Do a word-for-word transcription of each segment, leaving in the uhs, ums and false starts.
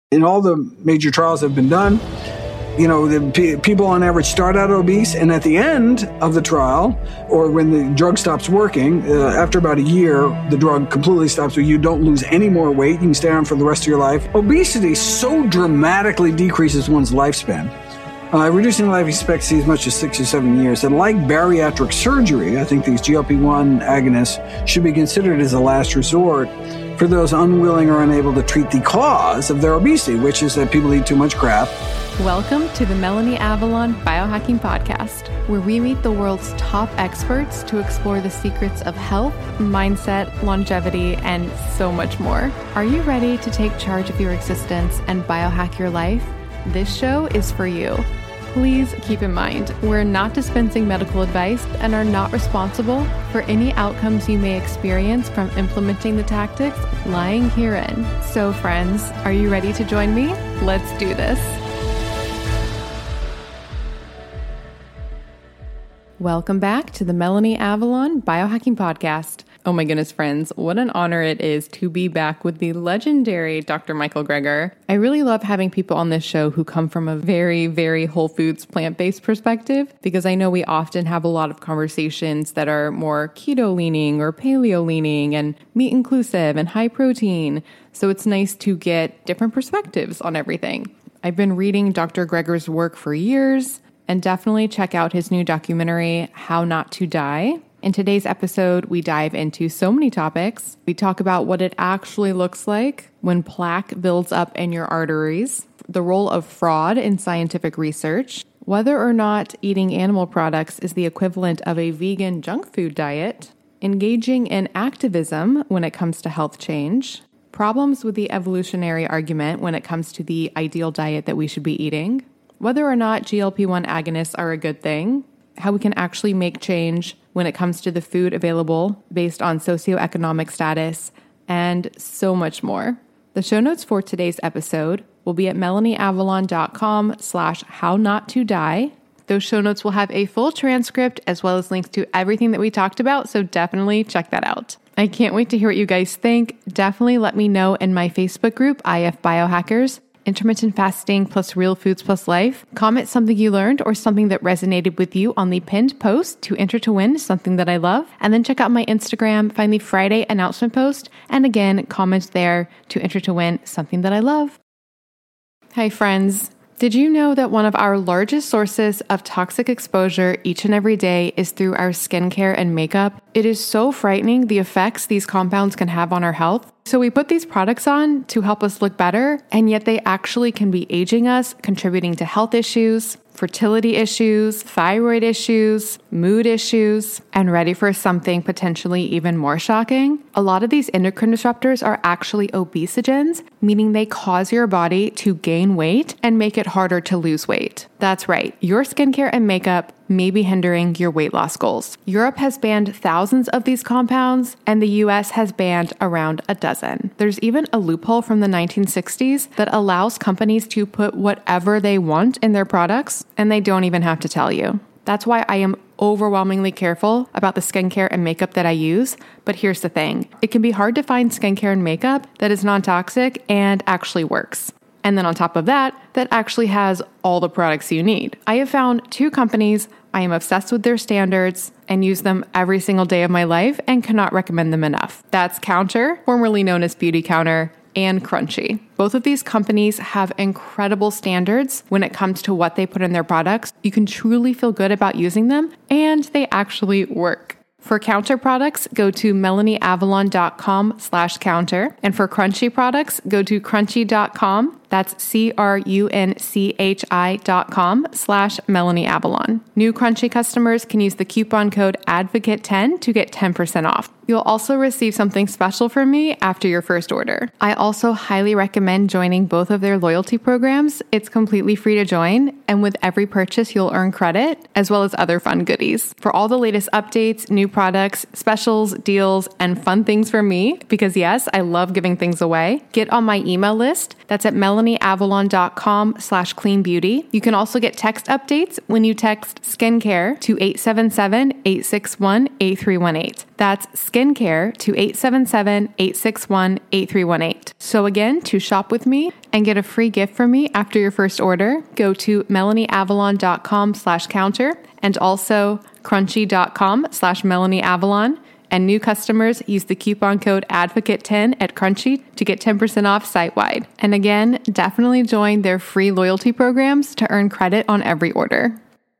In all the major trials that have been done, you know, the p- people on average start out obese, and at the end of the trial, or when the drug stops working, uh, after about a year, the drug completely stops, so you don't lose any more weight. You can stay on for the rest of your life. Obesity so dramatically decreases one's lifespan, uh, reducing life expectancy as much as six or seven years. And like bariatric surgery, I think these G L P one agonists should be considered as a last resort for those unwilling or unable to treat the cause of their obesity, which is that people eat too much crap. Welcome to the Melanie Avalon Biohacking Podcast, where we meet the world's top experts to explore the secrets of health, mindset, longevity, and so much more. Are you ready to take charge of your existence and biohack your life? This show is for you. Please keep in mind, we're not dispensing medical advice and are not responsible for any outcomes you may experience from implementing the tactics lying herein. So friends, are you ready to join me? Let's do this. Welcome back to the Melanie Avalon Biohacking Podcast. Oh my goodness, friends, what an honor it is to be back with the legendary Doctor Michael Greger. I really love having people on this show who come from a very, very whole foods, plant-based perspective, because I know we often have a lot of conversations that are more keto-leaning or paleo-leaning and meat-inclusive and high protein. So it's nice to get different perspectives on everything. I've been reading Doctor Greger's work for years, and definitely check out his new documentary, How Not to Die. In today's episode, we dive into so many topics. We talk about what it actually looks like when plaque builds up in your arteries, the role of fraud in scientific research, whether or not eating animal products is the equivalent of a vegan junk food diet, engaging in activism when it comes to health change, problems with the evolutionary argument when it comes to the ideal diet that we should be eating, whether or not G L P one agonists are a good thing, how we can actually make change when it comes to the food available based on socioeconomic status, and so much more. The show notes for today's episode will be at melanieavalon.com slash how not to die. Those show notes will have a full transcript as well as links to everything that we talked about, so definitely check that out. I can't wait to hear what you guys think. Definitely let me know in my Facebook group, I F Biohackers, Intermittent Fasting plus Real Foods plus Life. Comment something you learned or something that resonated with you on the pinned post to enter to win something that I love. And then check out my Instagram, find the Friday announcement post, and again, comment there to enter to win something that I love. Hi friends. Did you know that one of our largest sources of toxic exposure each and every day is through our skincare and makeup? It is so frightening the effects these compounds can have on our health. So we put these products on to help us look better, and yet they actually can be aging us, contributing to health issues, fertility issues, thyroid issues, mood issues, and ready for something potentially even more shocking? A lot of these endocrine disruptors are actually obesogens, meaning they cause your body to gain weight and make it harder to lose weight. That's right, your skincare and makeup may be hindering your weight loss goals. Europe has banned thousands of these compounds, and the U S has banned around a dozen. There's even a loophole from the nineteen sixties that allows companies to put whatever they want in their products, and they don't even have to tell you. That's why I am overwhelmingly careful about the skincare and makeup that I use. But here's the thing. It can be hard to find skincare and makeup that is non-toxic and actually works. And then on top of that, that actually has all the products you need. I have found two companies I am obsessed with their standards and use them every single day of my life and cannot recommend them enough. That's Counter, formerly known as Beauty Counter, and Crunchy. Both of these companies have incredible standards when it comes to what they put in their products. You can truly feel good about using them, and they actually work. For Counter products, go to melanieavalon.com slash counter. And for Crunchy products, go to crunchy dot com. That's C-R-U-N-C-H-I dot com slash Melanie Avalon. New Crunchy customers can use the coupon code advocate ten to get ten percent off. You'll also receive something special from me after your first order. I also highly recommend joining both of their loyalty programs. It's completely free to join, and with every purchase, you'll earn credit, as well as other fun goodies. For all the latest updates, new products, specials, deals, and fun things from me, because yes, I love giving things away, get on my email list. That's at melanieavalon melanie-avalon.com slash clean beauty. You can also get text updates when you text skincare to eight seven seven, eight six one, eight three one eight. That's skincare to eight seven seven, eight six one, eight three one eight. So again, to shop with me and get a free gift from me after your first order, go to melanie-avalon.com slash counter and also crunchy.com slash melanie-avalon. And new customers use the coupon code advocate ten at Crunchy to get ten percent off site-wide. And again, definitely join their free loyalty programs to earn credit on every order.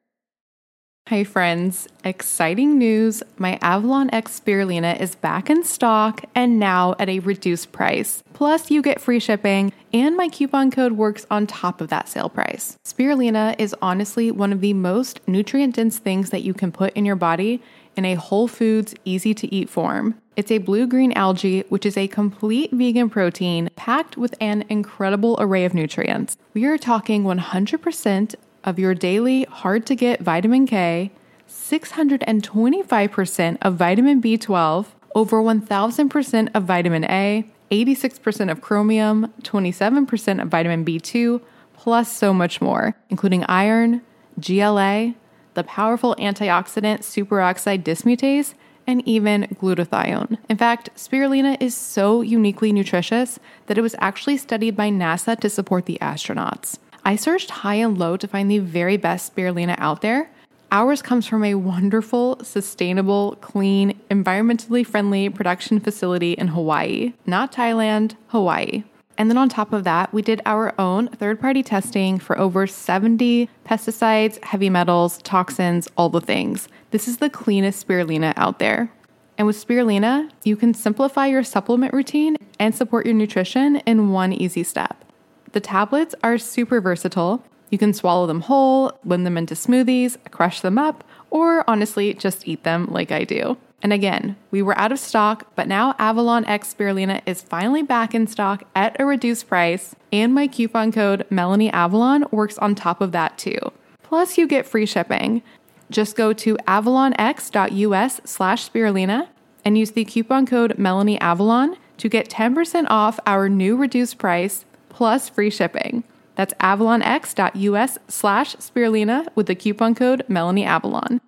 Hey friends, exciting news. My Avalon X Spirulina is back in stock and now at a reduced price. Plus you get free shipping and my coupon code works on top of that sale price. Spirulina is honestly one of the most nutrient-dense things that you can put in your body in a whole foods, easy to eat form. It's a blue-green algae, which is a complete vegan protein packed with an incredible array of nutrients. We are talking one hundred percent of your daily hard-to-get vitamin K, six hundred twenty-five percent of vitamin B twelve, over one thousand percent of vitamin A, eighty-six percent of chromium, twenty-seven percent of vitamin B two, plus so much more, including iron, G L A, the powerful antioxidant superoxide dismutase, and even glutathione. In fact, spirulina is so uniquely nutritious that it was actually studied by NASA to support the astronauts. I searched high and low to find the very best spirulina out there. Ours comes from a wonderful, sustainable, clean, environmentally friendly production facility in Hawaii, not Thailand, Hawaii. And then on top of that, we did our own third-party testing for over seventy pesticides, heavy metals, toxins, all the things. This is the cleanest spirulina out there. And with spirulina, you can simplify your supplement routine and support your nutrition in one easy step. The tablets are super versatile. You can swallow them whole, blend them into smoothies, crush them up, or honestly, just eat them like I do. And again, we were out of stock, but now Avalon X Spirulina is finally back in stock at a reduced price, and my coupon code MelanieAvalon works on top of that too. Plus, you get free shipping. Just go to avalonx.us slash spirulina and use the coupon code MelanieAvalon to get ten percent off our new reduced price plus free shipping. That's avalonx.us slash spirulina with the coupon code MelanieAvalon.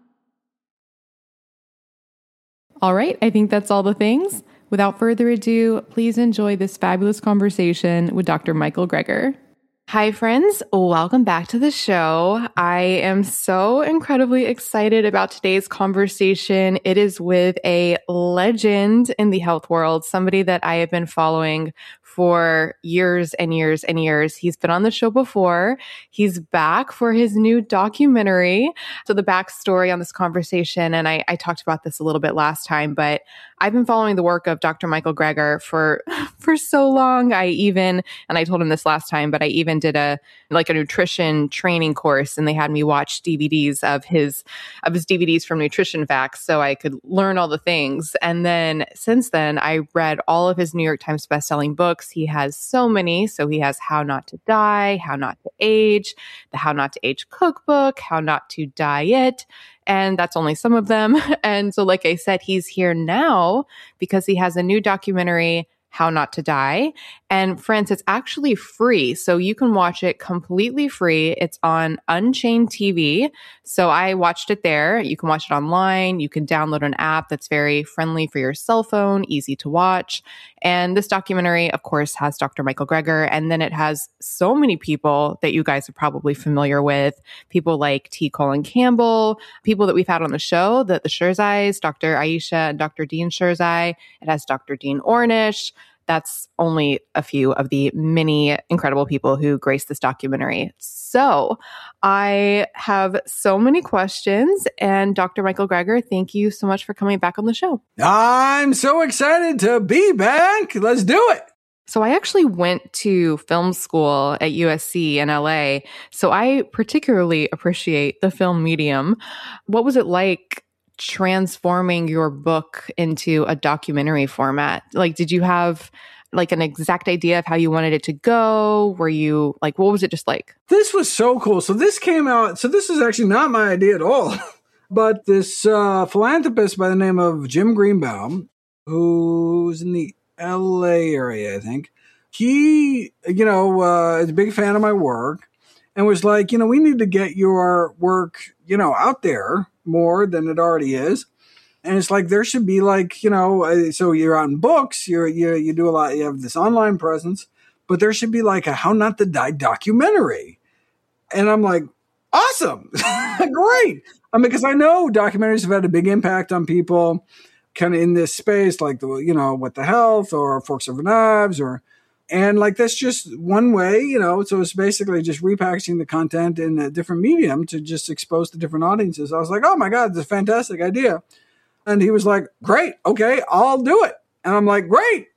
All right, I think that's all the things. Without further ado, please enjoy this fabulous conversation with Doctor Michael Greger. Hi, friends. Welcome back to the show. I am so incredibly excited about today's conversation. It is with a legend in the health world, somebody that I have been following for years and years and years. He's been on the show before. He's back for his new documentary. So the backstory on this conversation, and I, I talked about this a little bit last time, but I've been following the work of Doctor Michael Greger for, for so long. I even, and I told him this last time, but I even did a, like a nutrition training course, and they had me watch D V Ds of his, of his D V Ds from Nutrition Facts so I could learn all the things. And then since then, I read all of his New York Times bestselling books. He has so many. So he has How Not to Die, How Not to Age, the How Not to Age cookbook, How Not to Diet. And that's only some of them. And so, like I said, he's here now because he has a new documentary, How Not to Die. And friends, it's actually free. So you can watch it completely free. It's on Unchained T V. So I watched it there. You can watch it online. You can download an app that's very friendly for your cell phone, easy to watch. And this documentary, of course, has Doctor Michael Greger. And then it has so many people that you guys are probably familiar with. People like T. Colin Campbell, people that we've had on the show, the, the Sherzais, Doctor Aisha and Doctor Dean Sherzai. It has Doctor Dean Ornish. That's only a few of the many incredible people who grace this documentary. So I have so many questions. And Doctor Michael Greger, thank you so much for coming back on the show. I'm so excited to be back. Let's do it. So I actually went to film school at U S C in L A. So I particularly appreciate the film medium. What was it like transforming your book into a documentary format? Like, did you have like an exact idea of how you wanted it to go? Were you like, what was it just like? This was so cool. So this came out. So this is actually not my idea at all. But this uh, philanthropist by the name of Jim Greenbaum, who's in the L A area, I think, he, you know, uh, is a big fan of my work and was like, you know, we need to get your work, you know, out there more than it already is. And it's like, there should be like, you know, uh, so you're on books, you're, you you do a lot, you have this online presence, but there should be like a How Not to Die documentary. And I'm like, awesome. Great. I mean, because I know documentaries have had a big impact on people kind of in this space, like, the, you know, What the Health or Forks Over Knives or, and like, that's just one way, you know, so it's basically just repackaging the content in a different medium to just expose to different audiences. I was like, oh my God, that's a fantastic idea. And he was like, great. Okay, I'll do it. And I'm like, great.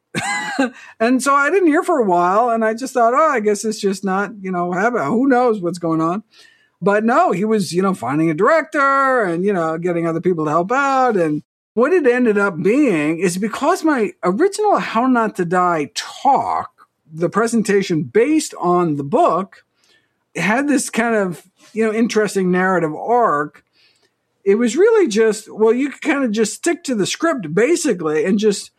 And so I didn't hear for a while. And I just thought, oh, I guess it's just not, you know, habit. Who knows what's going on? But no, he was, you know, finding a director and, you know, getting other people to help out. And what it ended up being is because my original How Not to Die talk, the presentation based on the book, had this kind of, you know, interesting narrative arc. It was really just, well, you could kind of just stick to the script basically and just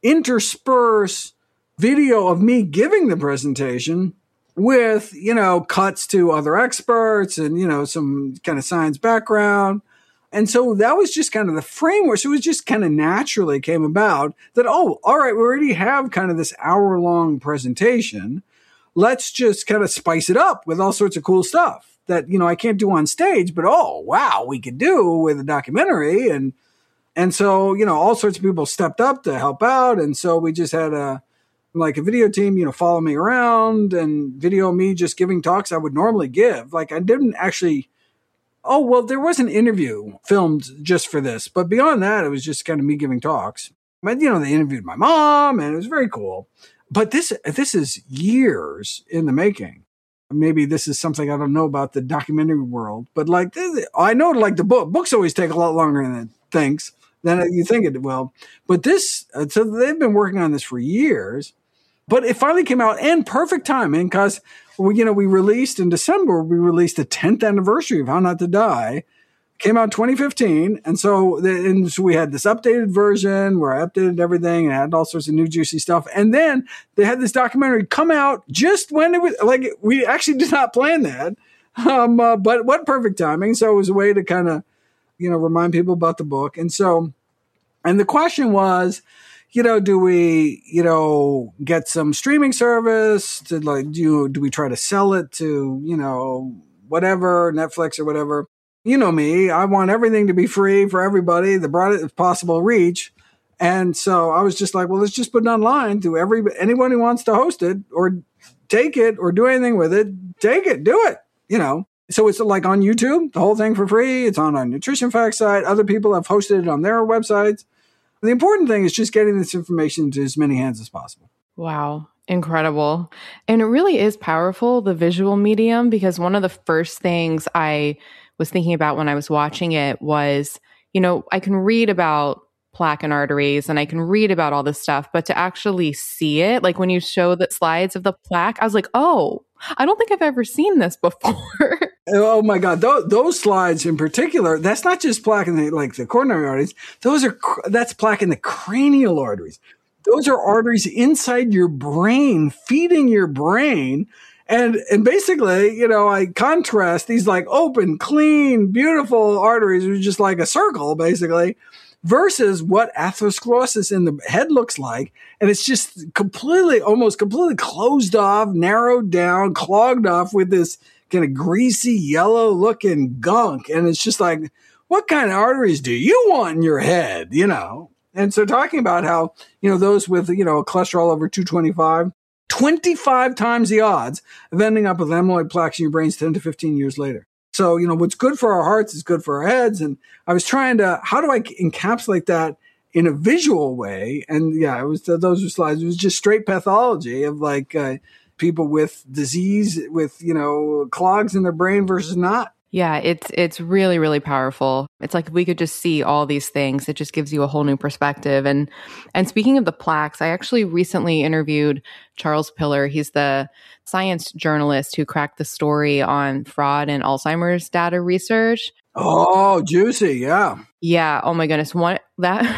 intersperse video of me giving the presentation with, you know, cuts to other experts and, you know, some kind of science background. And so that was just kind of the framework. So it was just kind of naturally came about that, oh, all right, we already have kind of this hour long presentation. Let's just kind of spice it up with all sorts of cool stuff that, you know, I can't do on stage, but, oh, wow, we could do with a documentary. And, and so, you know, all sorts of people stepped up to help out. And so we just had a, like a video team, you know, follow me around and video me just giving talks I would normally give. Like I didn't actually, oh, well, there was an interview filmed just for this, but beyond that, it was just kind of me giving talks. But, you know, they interviewed my mom and it was very cool. But this, this is years in the making. Maybe this is something I don't know about the documentary world, but like, I know like the book, books always take a lot longer than it thinks, than you think it will. But this, so they've been working on this for years, but it finally came out in perfect timing because, well, you know, we released in December, we released the tenth anniversary of How Not to Die. Came out in twenty fifteen. And so, the, and so we had this updated version where I updated everything and had all sorts of new juicy stuff. And then they had this documentary come out just when it was like, we actually did not plan that. Um, uh, but what perfect timing. So it was a way to kind of, you know, remind people about the book. And so, and the question was, you know, do we, you know, get some streaming service to like, do, do we try to sell it to, you know, whatever, Netflix or whatever? You know me, I want everything to be free for everybody, the broadest possible reach. And so I was just like, well, let's just put it online to every, anyone who wants to host it or take it or do anything with it, take it, do it, you know. So it's like on YouTube, the whole thing for free. It's on our Nutrition Facts site. Other people have hosted it on their websites. The important thing is just getting this information to as many hands as possible. Wow. Incredible. And it really is powerful, the visual medium, because one of the first things I was thinking about when I was watching it was, you know, I can read about plaque and arteries and I can read about all this stuff, but to actually see it, like when you show the slides of the plaque, I was like, oh, I don't think I've ever seen this before. Oh my God. Those, those slides in particular, that's not just plaque in the, like the coronary arteries. Those are, that's plaque in the cranial arteries. Those are arteries inside your brain, feeding your brain. And, and basically, you know, I contrast these like open, clean, beautiful arteries, which is just like a circle, basically, versus what atherosclerosis in the head looks like. And it's just completely, almost completely closed off, narrowed down, clogged off with this kind of greasy, yellow looking gunk. And it's just like, what kind of arteries do you want in your head, you know? And so talking about how, you know, those with, you know, cholesterol over two twenty-five, twenty-five times the odds of ending up with amyloid plaques in your brains ten to fifteen years later. So, you know, what's good for our hearts is good for our heads. And I was trying to, how do I encapsulate that in a visual way? And yeah, it was, those were slides. It was just straight pathology of like uh, people with disease, with, you know, clogs in their brain versus not. Yeah, it's it's really, really powerful. It's like if we could just see all these things, it just gives you a whole new perspective. And and speaking of the plaques, I actually recently interviewed Charles Piller. He's the science journalist who cracked the story on fraud in Alzheimer's data research. Oh, juicy. Yeah. Yeah. Oh my goodness. One that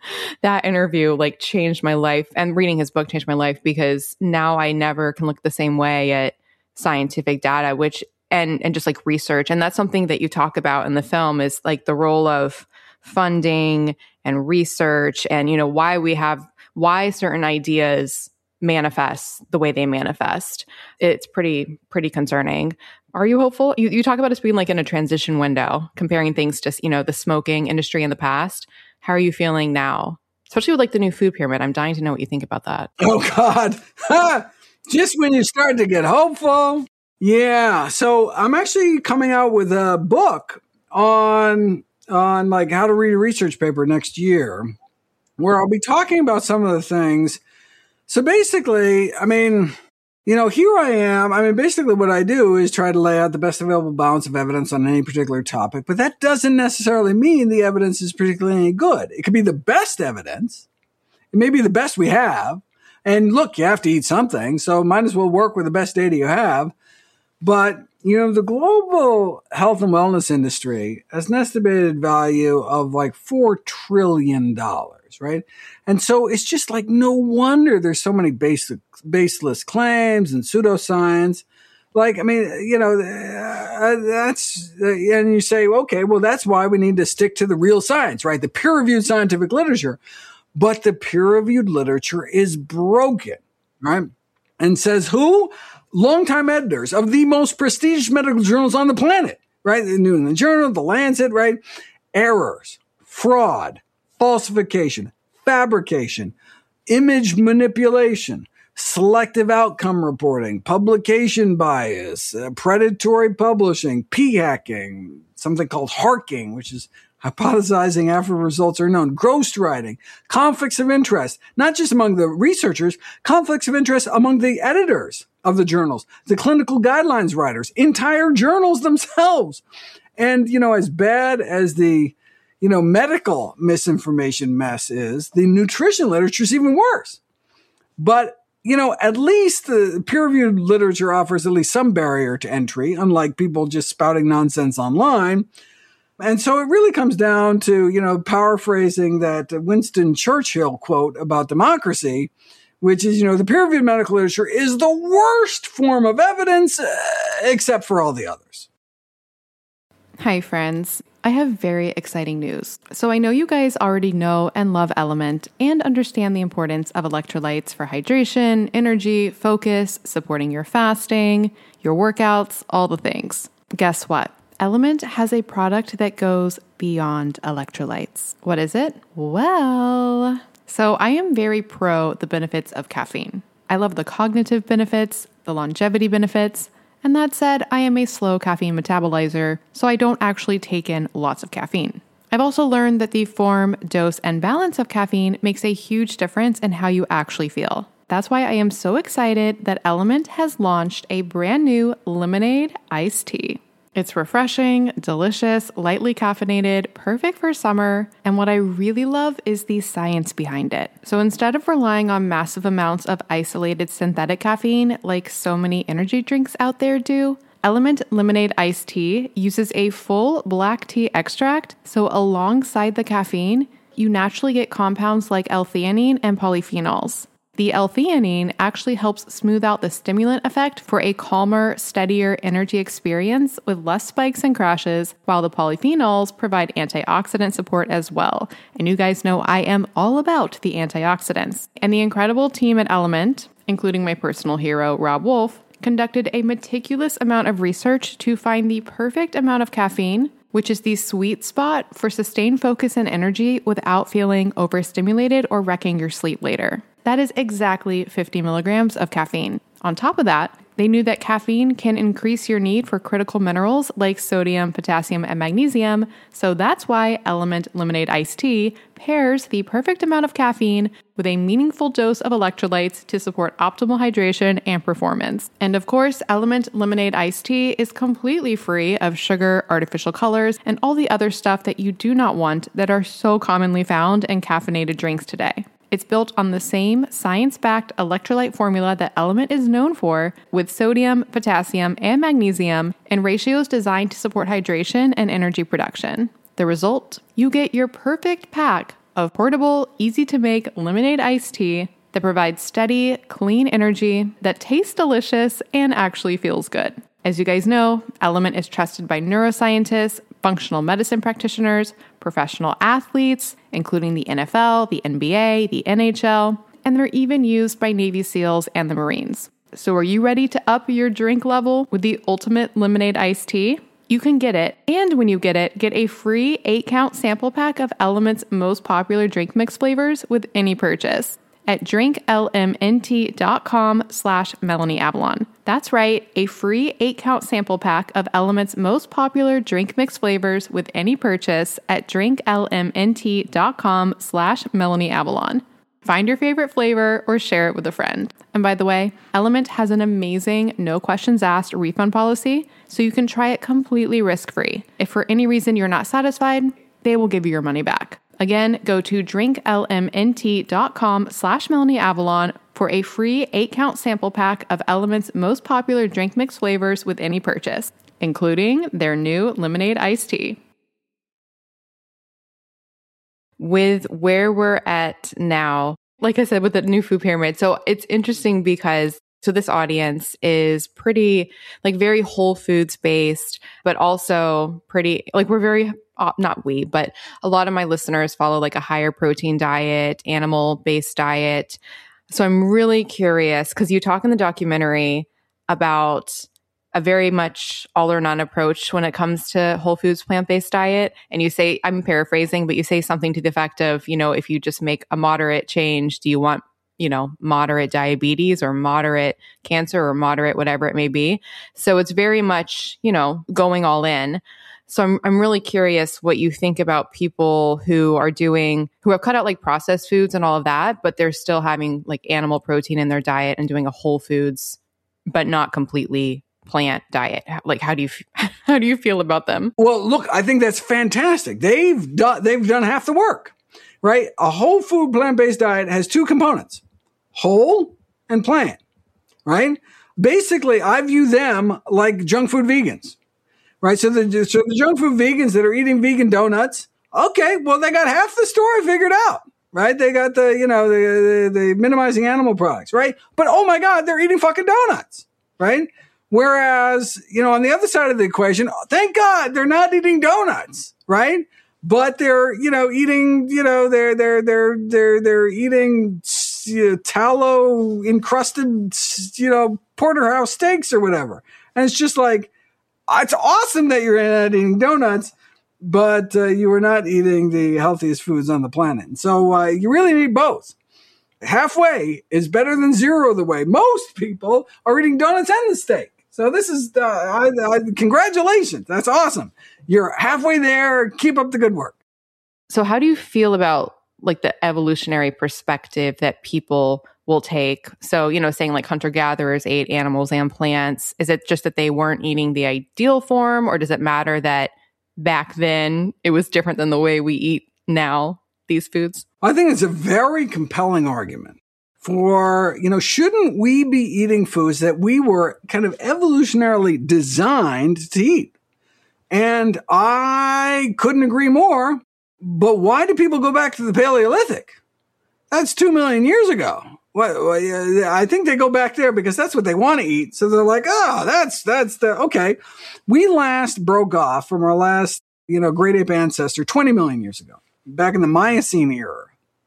that interview like changed my life, and reading his book changed my life, because now I never can look the same way at scientific data, which and and just like research. And that's something that you talk about in the film, is like the role of funding and research, and, you know, why we have, why certain ideas manifest the way they manifest. It's pretty, pretty concerning. Are you hopeful? You, you talk about us being like in a transition window, comparing things to, you know, the smoking industry in the past. How are you feeling now? Especially with like the new food pyramid. I'm dying to know what you think about that. Oh, God. Just when you start to get hopeful. Yeah. So I'm actually coming out with a book on, on like how to read a research paper next year, where I'll be talking about some of the things. So basically, I mean, you know, here I am. I mean, basically what I do is try to lay out the best available balance of evidence on any particular topic, but that doesn't necessarily mean the evidence is particularly any good. It could be the best evidence. It may be the best we have. And look, you have to eat something, so might as well work with the best data you have. But, you know, the global health and wellness industry has an estimated value of like four trillion dollars, right? And so it's just like, no wonder there's so many basic, baseless claims and pseudoscience. Like, I mean, you know, uh, that's, uh, and you say, okay, well, that's why we need to stick to the real science, right? The peer-reviewed scientific literature. But the peer-reviewed literature is broken, right? And says who? Longtime editors of the most prestigious medical journals on the planet, right? The New England Journal, the Lancet, right? Errors, fraud, falsification, fabrication, image manipulation, selective outcome reporting, publication bias, uh, predatory publishing, p-hacking, something called harking, which is hypothesizing after results are known, ghostwriting, conflicts of interest, not just among the researchers, conflicts of interest among the editors of the journals, the clinical guidelines writers, entire journals themselves. And, you know, as bad as the, you know, medical misinformation mess is, the nutrition literature is even worse. But, you know, at least the peer-reviewed literature offers at least some barrier to entry, unlike people just spouting nonsense online. And so it really comes down to, you know, paraphrasing that Winston Churchill quote about democracy, which is, you know, the peer-reviewed medical literature is the worst form of evidence, uh, except for all the others. Hi, friends. I have very exciting news. So I know you guys already know and love Element and understand the importance of electrolytes for hydration, energy, focus, supporting your fasting, your workouts, all the things. Guess what? Element has a product that goes beyond electrolytes. What is it? Well, so I am very pro the benefits of caffeine. I love the cognitive benefits, the longevity benefits, and that said, I am a slow caffeine metabolizer, so I don't actually take in lots of caffeine. I've also learned that the form, dose, and balance of caffeine makes a huge difference in how you actually feel. That's why I am so excited that Element has launched a brand new lemonade iced tea. It's refreshing, delicious, lightly caffeinated, perfect for summer, and what I really love is the science behind it. So instead of relying on massive amounts of isolated synthetic caffeine like so many energy drinks out there do, Element Lemonade Iced Tea uses a full black tea extract, so alongside the caffeine, you naturally get compounds like L-theanine and polyphenols. The L-theanine actually helps smooth out the stimulant effect for a calmer, steadier energy experience with less spikes and crashes, while the polyphenols provide antioxidant support as well. And you guys know I am all about the antioxidants. And the incredible team at Element, including my personal hero, Rob Wolf, conducted a meticulous amount of research to find the perfect amount of caffeine, which is the sweet spot for sustained focus and energy without feeling overstimulated or wrecking your sleep later. That is exactly fifty milligrams of caffeine. On top of that, they knew that caffeine can increase your need for critical minerals like sodium, potassium, and magnesium, so that's why Element Lemonade Iced Tea pairs the perfect amount of caffeine with a meaningful dose of electrolytes to support optimal hydration and performance. And of course, Element Lemonade Iced Tea is completely free of sugar, artificial colors, and all the other stuff that you do not want that are so commonly found in caffeinated drinks today. It's built on the same science-backed electrolyte formula that Element is known for, with sodium, potassium, and magnesium, and ratios designed to support hydration and energy production. The result? You get your perfect pack of portable, easy-to-make lemonade iced tea that provides steady, clean energy that tastes delicious and actually feels good. As you guys know, Element is trusted by neuroscientists, functional medicine practitioners, professional athletes, including the N F L, the N B A, the N H L, and they're even used by Navy SEALs and the Marines. So are you ready to up your drink level with the ultimate lemonade iced tea? You can get it, and when you get it, get a free eight-count sample pack of Element's most popular drink mix flavors with any purchase at drinklmnt.com slash Melanie Avalon. That's right, a free eight-count sample pack of Element's most popular drink mix flavors with any purchase at drinklmnt.com slash Melanie Avalon. Find your favorite flavor or share it with a friend. And by the way, Element has an amazing no questions asked refund policy, so you can try it completely risk-free. If for any reason you're not satisfied, they will give you your money back. Again, go to drinklmnt.com slash Melanie Avalon for a free eight-count sample pack of Element's most popular drink mix flavors with any purchase, including their new lemonade iced tea. With where we're at now, like I said, with the new food pyramid, so it's interesting because so this audience is pretty, like very whole foods based, but also pretty, like we're very, uh, not we, but a lot of my listeners follow like a higher protein diet, animal based diet. So I'm really curious because you talk in the documentary about a very much all or none approach when it comes to whole foods plant-based diet. And you say, I'm paraphrasing, but you say something to the effect of, you know, if you just make a moderate change, do you want, you know, moderate diabetes or moderate cancer or moderate whatever it may be? So it's very much, you know, going all in. So I'm I'm really curious what you think about people who are doing, who have cut out like processed foods and all of that, but they're still having like animal protein in their diet and doing a whole foods, but not completely plant diet. Like, how do you how do you feel about them? Well, look, I think that's fantastic. They've done they've done half the work, right? A whole food plant-based diet has two components: whole and plant, right? Basically, I view them like junk food vegans, right? So the so the junk food vegans that are eating vegan donuts, okay, well, they got half the story figured out, right? They got the you know the the, the minimizing animal products, right? But oh my God, they're eating fucking donuts, right? Whereas, you know, on the other side of the equation, thank God they're not eating donuts, right? But they're, you know, eating, you know, they're, they're, they're, they're, they're eating you know, tallow encrusted, you know, porterhouse steaks or whatever. And it's just like, it's awesome that you're not eating donuts, but uh, you are not eating the healthiest foods on the planet. And so uh, you really need both. Halfway is better than zero the way. Most people are eating donuts and the steak. So this is, uh, I, I, congratulations. That's awesome. You're halfway there. Keep up the good work. So how do you feel about like the evolutionary perspective that people will take? So, you know, saying like hunter-gatherers ate animals and plants. Is it just that they weren't eating the ideal form, or does it matter that back then it was different than the way we eat now, these foods? I think it's a very compelling argument for, you know, shouldn't we be eating foods that we were kind of evolutionarily designed to eat? And I couldn't agree more. But why do people go back to the Paleolithic? That's two million years ago. Well, I think they go back there because that's what they want to eat. So they're like, oh, that's, that's the, okay. We last broke off from our last, you know, great ape ancestor twenty million years ago, back in the Miocene era.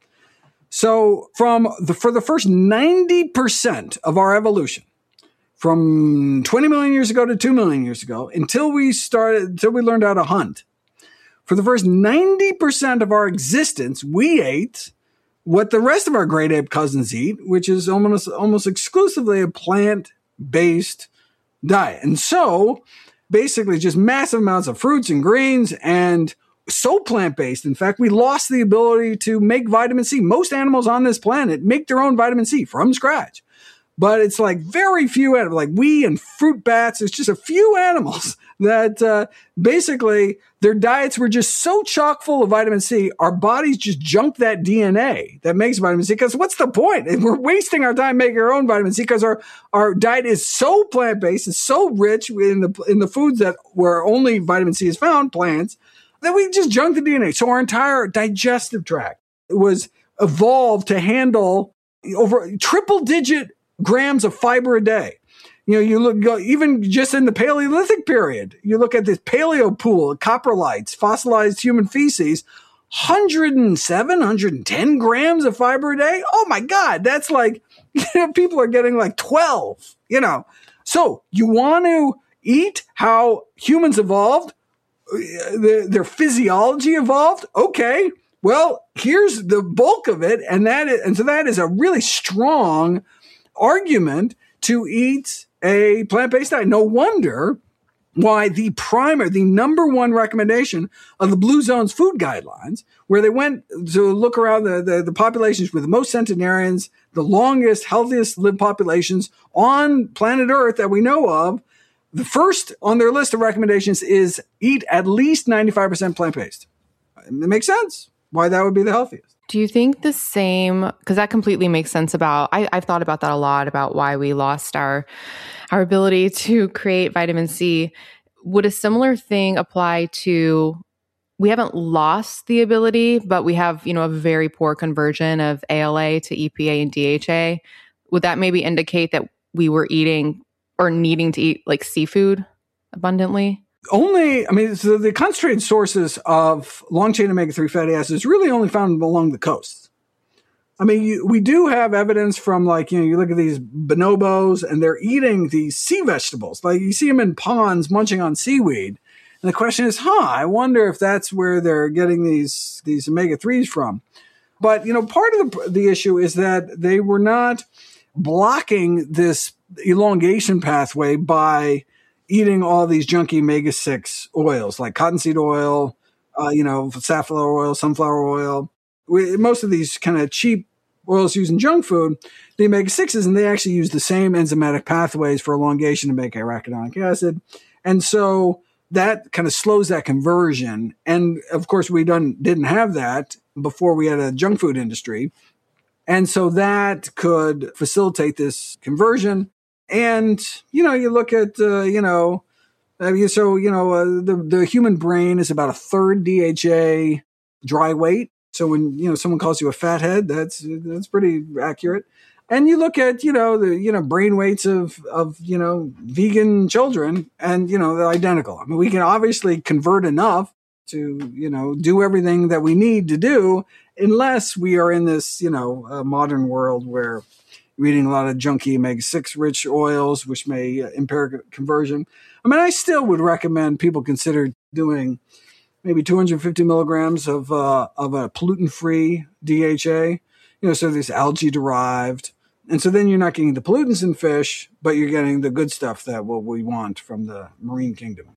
So from the, for the first ninety percent of our evolution, from twenty million years ago to two million years ago, until we started, until we learned how to hunt, for the first ninety percent of our existence, we ate what the rest of our great ape cousins eat, which is almost, almost exclusively a plant-based diet. And so basically just massive amounts of fruits and greens, and so plant-based. In fact, we lost the ability to make vitamin C. Most animals on this planet make their own vitamin C from scratch. But it's like very few animals, like we and fruit bats. It's just a few animals that uh, basically their diets were just so chock full of vitamin C, our bodies just junk that D N A that makes vitamin C. Because what's the point? We're wasting our time making our own vitamin C because our, our diet is so plant-based, it's so rich in the in the foods that where only vitamin C is found, plants, that we just junk the D N A. So our entire digestive tract, was evolved to handle over triple digit grams of fiber a day. You know, you look go, even just in the Paleolithic period, you look at this paleo pool, coprolites, fossilized human feces, one hundred seven, one hundred ten grams of fiber a day. Oh my God, that's like, you know, people are getting like twelve, you know. So you want to eat how humans evolved, their, their physiology evolved. Okay, well, here's the bulk of it. And that is, and so that is a really strong argument to eat a plant-based diet. No wonder why the primer, the number one recommendation of the Blue Zones food guidelines, where they went to look around the, the, the populations with the most centenarians, the longest, healthiest lived populations on planet Earth that we know of, the first on their list of recommendations is eat at least ninety-five percent plant-based. It makes sense why that would be the healthiest. Do you think the same, because that completely makes sense about, I, I've thought about that a lot, about why we lost our our ability to create vitamin C. Would a similar thing apply to, we haven't lost the ability, but we have, you know, a very poor conversion of A L A to E P A and D H A. Would that maybe indicate that we were eating or needing to eat like seafood abundantly? Only, I mean, so the concentrated sources of long-chain omega three fatty acids really only found along the coasts. I mean, you, we do have evidence from, like, you know, you look at these bonobos and they're eating these sea vegetables. Like, you see them in ponds munching on seaweed. And the question is, huh, I wonder if that's where they're getting these, these omega threes from. But, you know, part of the, the issue is that they were not blocking this elongation pathway by eating all these junky omega six oils like cottonseed oil, uh, you know, safflower oil, sunflower oil. We, most of these kind of cheap oils used in junk food, the omega sixes, and they actually use the same enzymatic pathways for elongation to make arachidonic acid. And so that kind of slows that conversion. And of course, we done, didn't have that before we had a junk food industry. And so that could facilitate this conversion. And, you know, you look at, uh, you know, I mean, so, you know, uh, the, the human brain is about a third D H A dry weight. So when, you know, someone calls you a fathead, that's, that's pretty accurate. And you look at, you know, the, you know, brain weights of, of, you know, vegan children and, you know, they're identical. I mean, we can obviously convert enough to, you know, do everything that we need to do, unless we are in this, you know, uh, modern world where we're eating a lot of junky omega six rich oils, which may uh, impair conversion. I mean, I still would recommend people consider doing maybe two hundred fifty milligrams of uh, of a pollutant-free D H A, you know, so this algae-derived. And so then you're not getting the pollutants in fish, but you're getting the good stuff that what we want from the marine kingdom.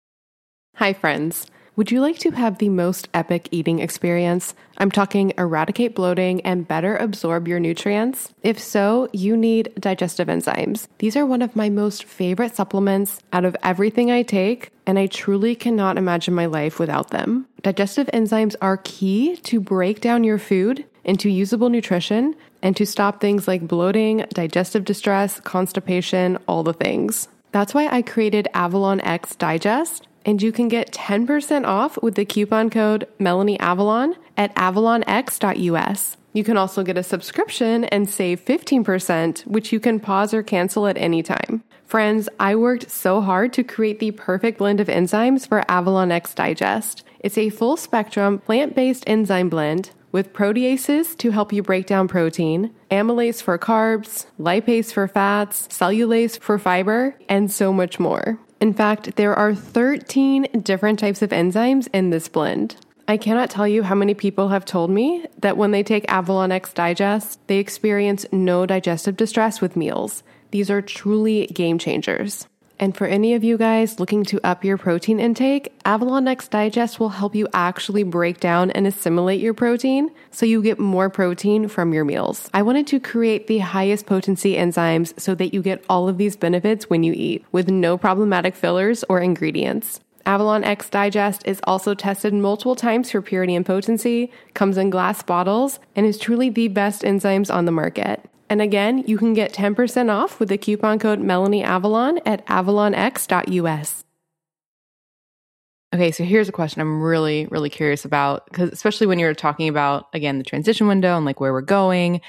Hi, friends. Would you like to have the most epic eating experience? I'm talking eradicate bloating and better absorb your nutrients. If so, you need digestive enzymes. These are one of my most favorite supplements out of everything I take, and I truly cannot imagine my life without them. Digestive enzymes are key to break down your food into usable nutrition and to stop things like bloating, digestive distress, constipation, all the things. That's why I created Avalon X Digest. And you can get ten percent off with the coupon code MelanieAvalon at avalon x dot u s. You can also get a subscription and save fifteen percent, which you can pause or cancel at any time. Friends, I worked so hard to create the perfect blend of enzymes for Avalon X Digest. It's a full-spectrum, plant-based enzyme blend with proteases to help you break down protein, amylase for carbs, lipase for fats, cellulase for fiber, and so much more. In fact, there are thirteen different types of enzymes in this blend. I cannot tell you how many people have told me that when they take Avalon X Digest, they experience no digestive distress with meals. These are truly game changers. And for any of you guys looking to up your protein intake, Avalon X Digest will help you actually break down and assimilate your protein so you get more protein from your meals. I wanted to create the highest potency enzymes so that you get all of these benefits when you eat, with no problematic fillers or ingredients. Avalon X Digest is also tested multiple times for purity and potency, comes in glass bottles, and is truly the best enzymes on the market. And again, you can get ten percent off with the coupon code MelanieAvalon at avalon x dot u s. Okay, so here's a question I'm really, really curious about, because especially when you're talking about, again, the transition window and like where we're going.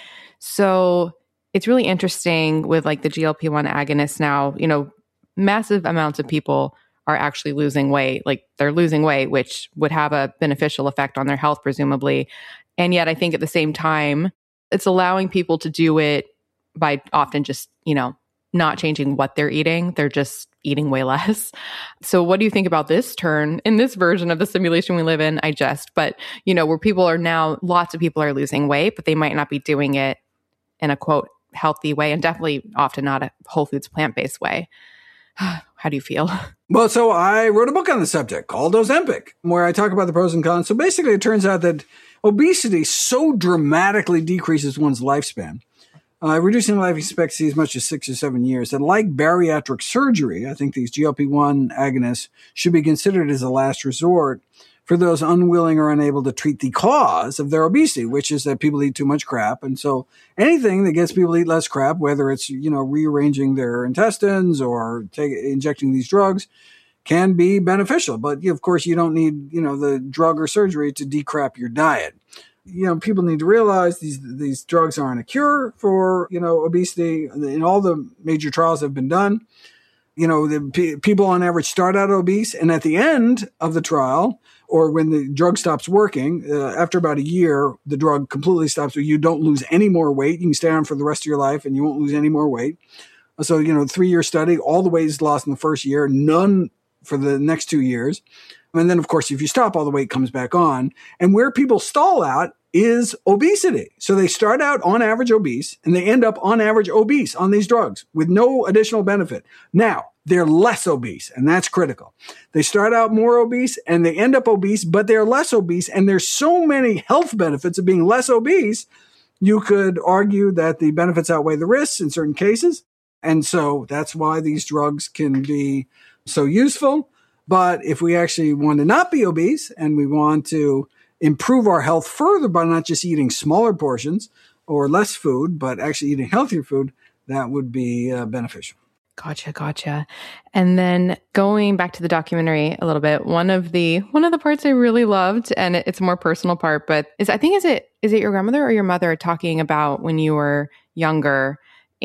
So it's really interesting with like the G L P one agonists now, you know, massive amounts of people are actually losing weight. Like they're losing weight, which would have a beneficial effect on their health, presumably. And yet I think at the same time, it's allowing people to do it by often just, you know, not changing what they're eating. They're just eating way less. So what do you think about this turn in this version of the simulation we live in? I jest, but you know, where people are now, lots of people are losing weight, but they might not be doing it in a quote healthy way, and definitely often not a whole foods plant-based way. How do you feel? Well, so I wrote a book on the subject called Ozempic, where I talk about the pros and cons. So basically, it turns out that obesity so dramatically decreases one's lifespan, uh, reducing life expectancy as much as six or seven years, that like bariatric surgery, I think these G L P one agonists should be considered as a last resort for those unwilling or unable to treat the cause of their obesity, which is that people eat too much crap. And so anything that gets people to eat less crap, whether it's, you know, rearranging their intestines or take, injecting these drugs, can be beneficial. But of course, you don't need, you know, the drug or surgery to decrap your diet. You know, people need to realize these these drugs aren't a cure for, you know, obesity. In all the major trials that have been done, you know, the p- people on average start out obese, and at the end of the trial, or when the drug stops working, uh, after about a year, the drug completely stops. So you don't lose any more weight. You can stay on for the rest of your life, and you won't lose any more weight. So, you know, three-year study, all the weight is lost in the first year, none for the next two years. And then, of course, if you stop, all the weight comes back on. And where people stall out is obesity. So they start out on average obese, and they end up on average obese on these drugs with no additional benefit. Now, they're less obese, and that's critical. They start out more obese, and they end up obese, but they're less obese. And there's so many health benefits of being less obese, you could argue that the benefits outweigh the risks in certain cases. And so that's why these drugs can be so useful. But if we actually want to not be obese and we want to improve our health further by not just eating smaller portions or less food, but actually eating healthier food, that would be uh, beneficial. Gotcha, gotcha. And then going back to the documentary a little bit, one of the one of the parts I really loved, and it's a more personal part, but is I think is it is it your grandmother or your mother talking about when you were younger,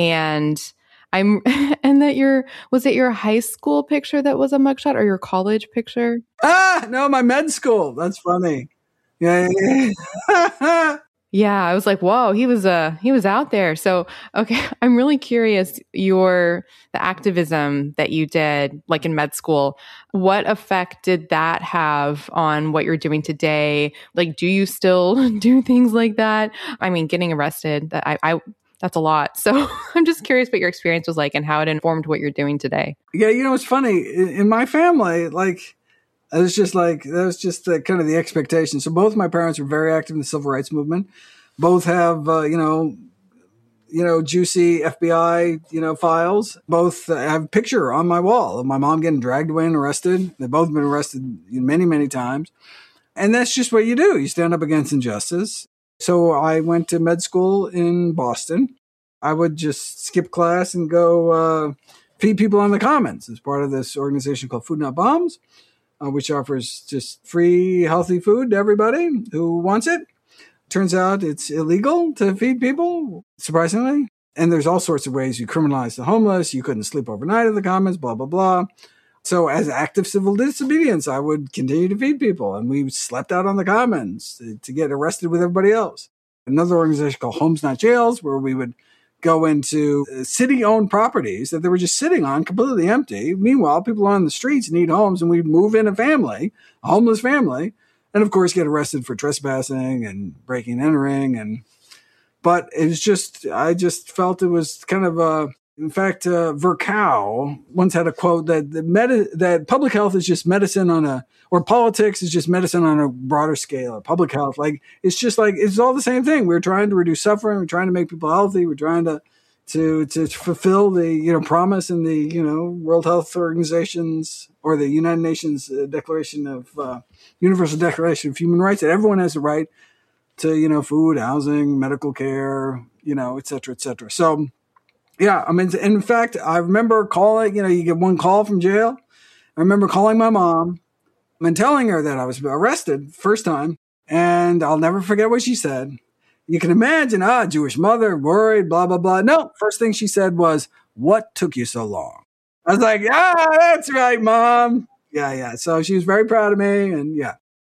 and I'm and that your was it your high school picture that was a mugshot or your college picture? Ah, no, my med school. That's funny. Yeah. yeah, yeah. Yeah, I was like, whoa, he was uh he was out there. So, okay, I'm really curious, your the activism that you did like in med school, what effect did that have on what you're doing today? Like, do you still do things like that? I mean, getting arrested, that I, I that's a lot. So I'm just curious what your experience was like and how it informed what you're doing today. Yeah, you know, it's funny. In, in my family, like, it was just like, that was just the, kind of the expectation. So both my parents were very active in the civil rights movement. Both have, uh, you know, you know, juicy F B I, you know, files. Both uh, have a picture on my wall of my mom getting dragged away and arrested. They've both been arrested many, many times. And that's just what you do. You stand up against injustice. So I went to med school in Boston. I would just skip class and go uh, feed people on the commons as part of this organization called Food Not Bombs, uh, which offers just free, healthy food to everybody who wants it. Turns out it's illegal to feed people, surprisingly. And there's all sorts of ways you criminalize the homeless. You couldn't sleep overnight at the commons, blah, blah, blah. So as active civil disobedience, I would continue to feed people. And we slept out on the commons to, to get arrested with everybody else. Another organization called Homes Not Jails, where we would go into city-owned properties that they were just sitting on completely empty. Meanwhile, people on the streets need homes, and we'd move in a family, a homeless family, and of course get arrested for trespassing and breaking and entering. And but it was just, I just felt it was kind of a, in fact, uh, Virchow once had a quote that the med- that public health is just medicine on a, or politics is just medicine on a broader scale, or public health. Like, it's just like, it's all the same thing. We're trying to reduce suffering. We're trying to make people healthy. We're trying to, to, to fulfill the, you know, promise in the, you know, World Health Organization's or the United Nations uh, Declaration of, uh, Universal Declaration of Human Rights, that everyone has the right to, you know, food, housing, medical care, you know, et cetera, et cetera. So, yeah, I mean, in fact, I remember calling, you know, you get one call from jail. I remember calling my mom and telling her that I was arrested first time. And I'll never forget what she said. You can imagine, ah, Jewish mother, worried, blah, blah, blah. No, first thing she said was, what took you so long? I was like, ah, that's right, Mom. Yeah, yeah. So she was very proud of me, and yeah.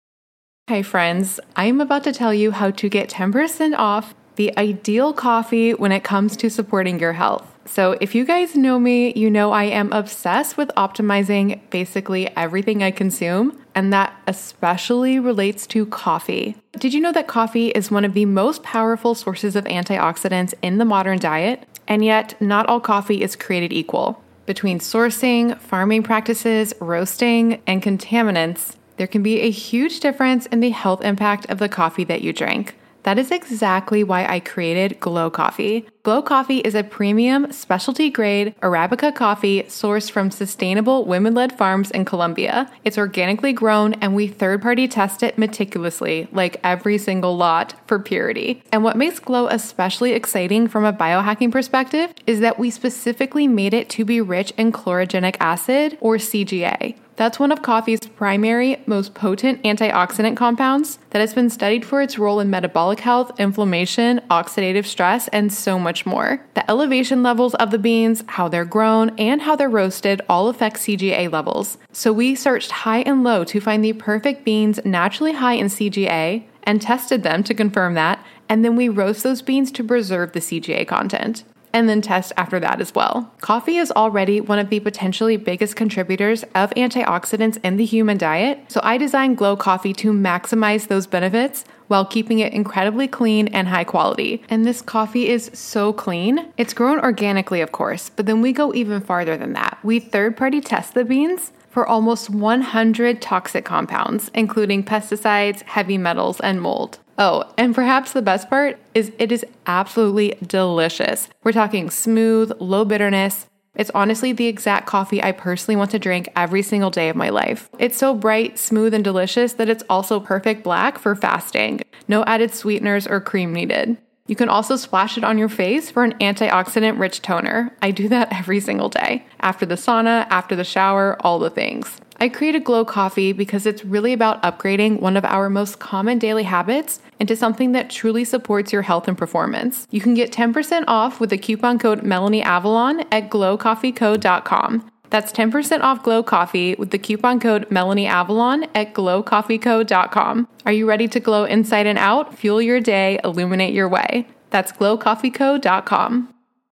Hey friends, I'm about to tell you how to get ten percent off the ideal coffee when it comes to supporting your health. So if you guys know me, you know I am obsessed with optimizing basically everything I consume, and that especially relates to coffee. Did you know that coffee is one of the most powerful sources of antioxidants in the modern diet? And yet, not all coffee is created equal. Between sourcing, farming practices, roasting, and contaminants, there can be a huge difference in the health impact of the coffee that you drink. That is exactly why I created Glow Coffee. Glow Coffee is a premium, specialty-grade Arabica coffee sourced from sustainable women-led farms in Colombia. It's organically grown, and we third-party test it meticulously, like every single lot, for purity. And what makes Glow especially exciting from a biohacking perspective is that we specifically made it to be rich in chlorogenic acid, or C G A. That's one of coffee's primary, most potent antioxidant compounds that has been studied for its role in metabolic health, inflammation, oxidative stress, and so much more. The elevation levels of the beans, how they're grown, and how they're roasted all affect C G A levels. So we searched high and low to find the perfect beans naturally high in C G A and tested them to confirm that, and then we roast those beans to preserve the C G A content. And then test after that as well. Coffee is already one of the potentially biggest contributors of antioxidants in the human diet, so I designed Glow Coffee to maximize those benefits while keeping it incredibly clean and high quality. And this coffee is so clean. It's grown organically, of course, but then we go even farther than that. We third-party test the beans for almost one hundred toxic compounds, including pesticides, heavy metals, and mold. Oh, and perhaps the best part is it is absolutely delicious. We're talking smooth, low bitterness. It's honestly the exact coffee I personally want to drink every single day of my life. It's so bright, smooth, and delicious that it's also perfect black for fasting. No added sweeteners or cream needed. You can also splash it on your face for an antioxidant-rich toner. I do that every single day. After the sauna, after the shower, all the things. I created Glow Coffee because it's really about upgrading one of our most common daily habits into something that truly supports your health and performance. You can get ten percent off with the coupon code MelanieAvalon at glow coffee co dot com. That's ten percent off Glow Coffee with the coupon code MelanieAvalon at glow coffee co dot com. Are you ready to glow inside and out, fuel your day, illuminate your way? That's glow coffee co dot com.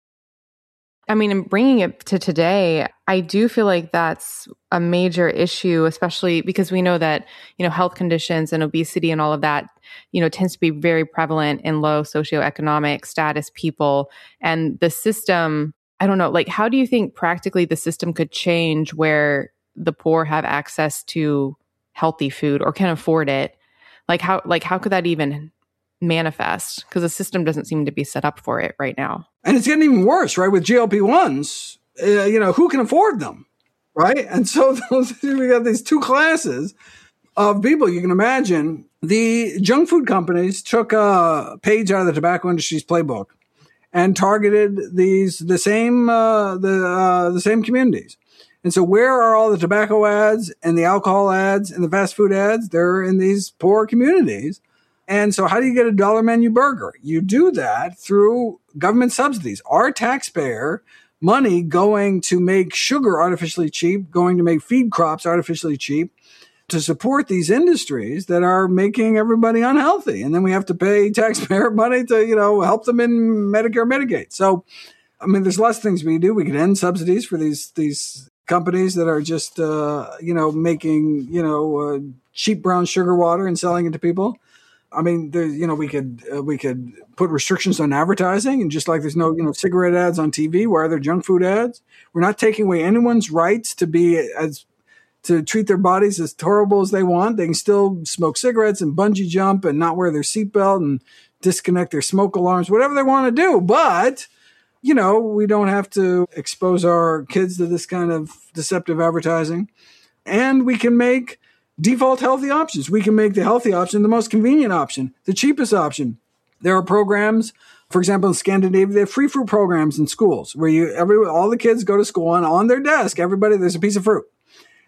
I mean, in bringing it to today, I do feel like that's a major issue, especially because we know that, you know, health conditions and obesity and all of that, you know, tends to be very prevalent in low socioeconomic status people. And the system, I don't know, like, how do you think practically the system could change where the poor have access to healthy food or can afford it? Like, how, like, how could that even manifest? Because the system doesn't seem to be set up for it right now. And it's getting even worse, right? With G L P ones, uh, you know, who can afford them, right? And so those, we got these two classes of people. You can imagine the junk food companies took a page out of the tobacco industry's playbook and targeted these the same uh, the uh, the same communities. And so where are all the tobacco ads and the alcohol ads and the fast food ads? They're in these poor communities. And so how do you get a dollar menu burger? You do that through government subsidies. Our taxpayer money going to make sugar artificially cheap, going to make feed crops artificially cheap to support these industries that are making everybody unhealthy. And then we have to pay taxpayer money to, you know, help them in Medicare, Medicaid. So, I mean, there's lots of things we can do. We could end subsidies for these, these companies that are just, uh, you know, making, you know, uh, cheap brown sugar water and selling it to people. I mean, there, you know, we could uh, we could put restrictions on advertising, and just like there's no, you know, cigarette ads on T V, why are there junk food ads? We're not taking away anyone's rights to be as to treat their bodies as horrible as they want. They can still smoke cigarettes and bungee jump and not wear their seatbelt and disconnect their smoke alarms, whatever they want to do. But, you know, we don't have to expose our kids to this kind of deceptive advertising, and we can make default healthy options. We can make the healthy option the most convenient option, the cheapest option. There are programs, for example, in Scandinavia, they have free fruit programs in schools where you every all the kids go to school and on their desk, everybody, there's a piece of fruit.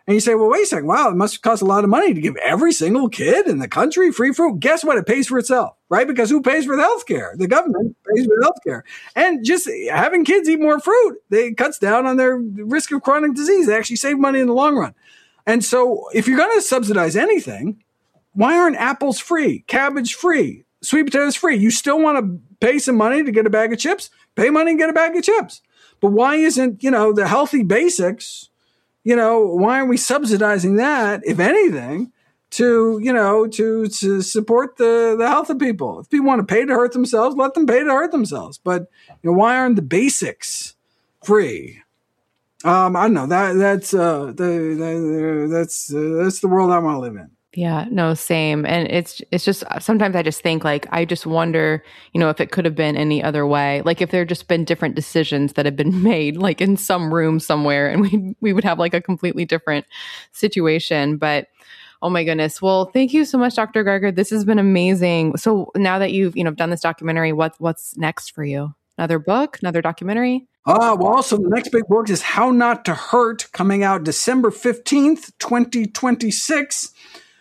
And you say, well, wait a second. Wow, it must cost a lot of money to give every single kid in the country free fruit. Guess what? It pays for itself, right? Because who pays for the healthcare? The government pays for the healthcare. And just having kids eat more fruit, it cuts down on their risk of chronic disease. They actually save money in the long run. And so if you're going to subsidize anything, why aren't apples free, cabbage free, sweet potatoes free? You still want to pay some money to get a bag of chips? Pay money and get a bag of chips. But why isn't, you know, the healthy basics, you know, why aren't we subsidizing that, if anything, to, you know, to, to support the, the health of people? If people want to pay to hurt themselves, let them pay to hurt themselves. But, you know, why aren't the basics free? Um, I don't know. That that's uh, the, the that's uh, that's the world I want to live in. Yeah, no, same. And it's it's just sometimes I just think like I just wonder, you know, if it could have been any other way. Like if there had just been different decisions that had been made, like in some room somewhere, and we we would have like a completely different situation. But oh my goodness. Well, thank you so much, Doctor Greger. This has been amazing. So now that you've, you know, done this documentary, what what's next for you? Another book, another documentary? Uh, well, also the next big book is How Not to Hurt, coming out December fifteenth, twenty twenty-six.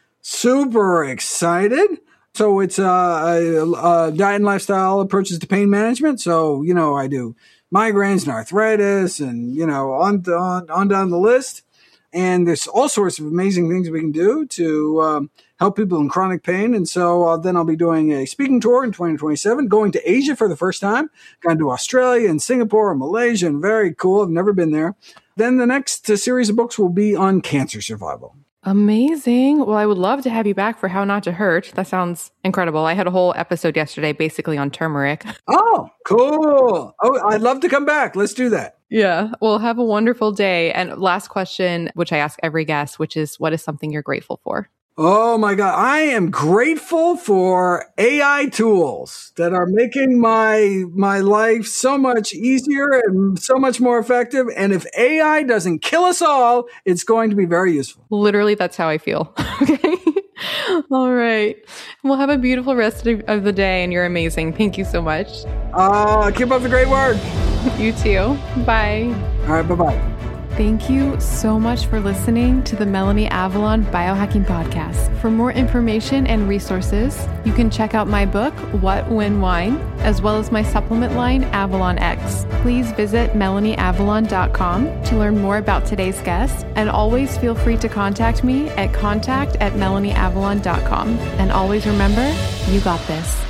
Super excited. So it's uh, a, a diet and lifestyle approaches to pain management. So, you know, I do migraines and arthritis and, you know, on, on, on down the list. And there's all sorts of amazing things we can do to um, help people in chronic pain. And so uh, then I'll be doing a speaking tour in twenty twenty-seven, going to Asia for the first time. Going to Australia and Singapore and Malaysia, and very cool. I've never been there. Then the next uh, series of books will be on cancer survival. Amazing. Well, I would love to have you back for How Not to Hurt. That sounds incredible. I had a whole episode yesterday basically on turmeric. Oh, cool. Oh, I'd love to come back. Let's do that. Yeah. Well, have a wonderful day. And last question, which I ask every guest, which is, what is something you're grateful for? Oh my God. I am grateful for A I tools that are making my, my life so much easier and so much more effective. And if A I doesn't kill us all, it's going to be very useful. Literally, that's how I feel. Okay. All right. Well, have a beautiful rest of the day, and you're amazing. Thank you so much. Uh, keep up the great work. You too. Bye. All right. Bye-bye. Thank you so much for listening to the Melanie Avalon Biohacking Podcast. For more information and resources, you can check out my book, What, When, Wine, as well as my supplement line, Avalon X. Please visit melanie avalon dot com to learn more about today's guest, and always feel free to contact me at contact at melanie avalon dot com. And always remember, you got this.